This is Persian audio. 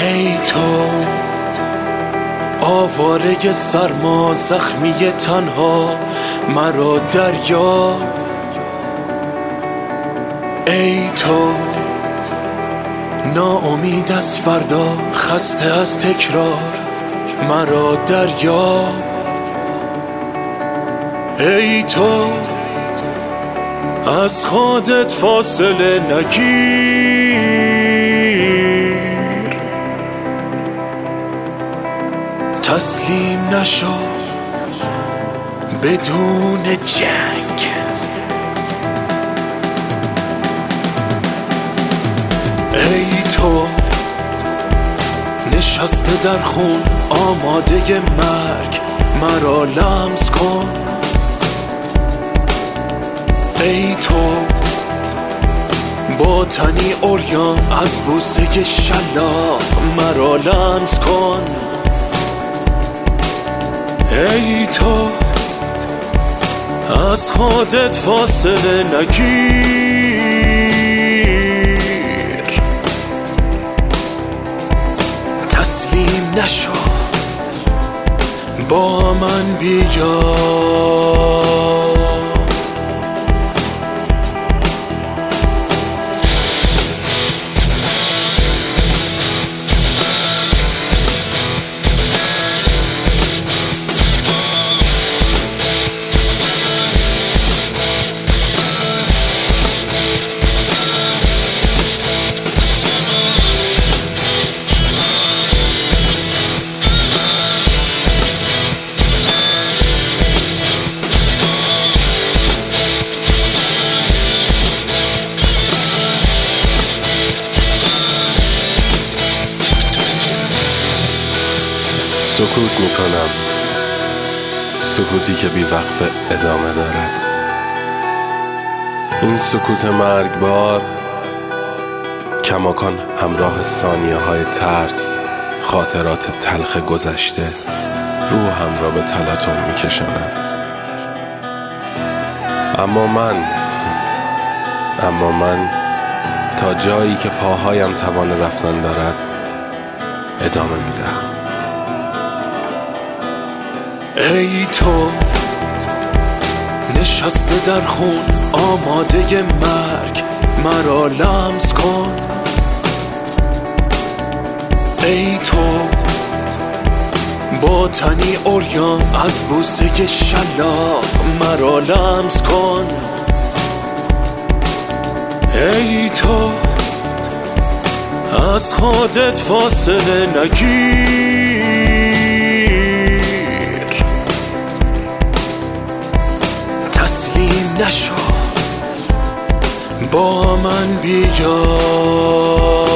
ای تو آواره سرما، زخمی تنها مرا دریاب. ای تو ناامید از فردا، خسته از تکرار مرا دریاب. ای تو از خودت فاصله نگیر، تسلیم نشو بدون جنگ. ای تو نشسته در خون، آماده مرگ مرا لمس کن. ای تو با تنی عریان، از بوسه شلاق مرا لمس کن. ای تو از خودت فاصله نگیر، تسلیم نشو با من بیا. سکوت میکنم، سکوتی که بی وقفه ادامه دارد. این سکوت مرگبار کماکان همراه ثانیه های ترس، خاطرات تلخ گذشته روحم را به تلاطم میکشاند. اما من تا جایی که پاهایم توان رفتن دارد ادامه میدهم. ای تو نشسته در خون، آماده مرگ مرا لمس کن. ای تو با تنی عریان، از بوسه شلاق مرا لمس کن. ای تو از خودت فاصله نگیر، تسلیم نشو با من بیا.